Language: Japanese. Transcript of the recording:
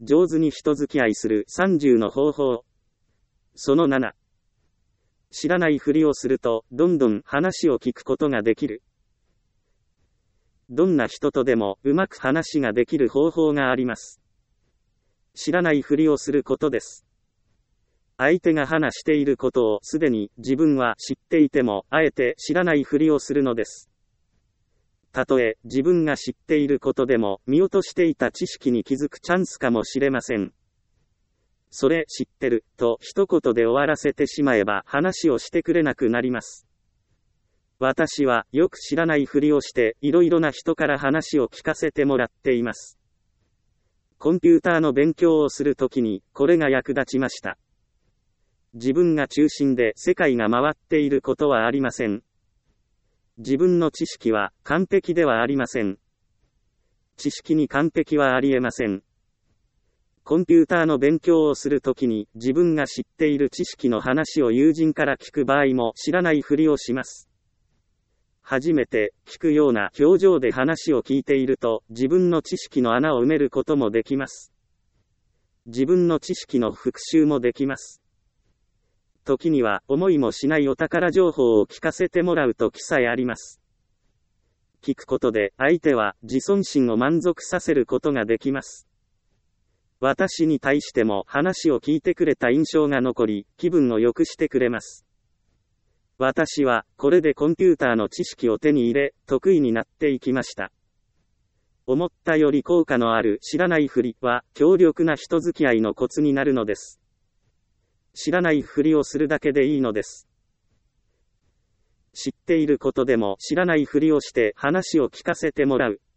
上手に人付き合いする30の方法。その7。知らないふりをすると、どんどん話を聞くことができる。どんな人とでもうまく話ができる方法があります。知らないふりをすることです。相手が話していることをすでに自分は知っていても、あえて知らないふりをするのです。たとえ自分が知っていることでも、見落としていた知識に気づくチャンスかもしれません。それ知ってる、と一言で終わらせてしまえば話をしてくれなくなります。私はよく知らないふりをして、いろいろな人から話を聞かせてもらっています。コンピューターの勉強をするときに、これが役立ちました。自分が中心で世界が回っていることはありません。自分の知識は完璧ではありません。知識に完璧はありえません。コンピューターの勉強をするときに自分が知っている知識の話を友人から聞く場合も知らないふりをします。初めて聞くような表情で話を聞いていると自分の知識の穴を埋めることもできます。自分の知識の復習もできます。時には思いもしないお宝情報を聞かせてもらうときさえあります。聞くことで相手は自尊心を満足させることができます。私に対しても話を聞いてくれた印象が残り、気分を良くしてくれます。私はこれでコンピューターの知識を手に入れ、得意になっていきました。思ったより効果のある知らないふりは強力な人付き合いのコツになるのです。知らないふりをするだけでいいのです。知っていることでも知らないふりをして話を聞かせてもらう。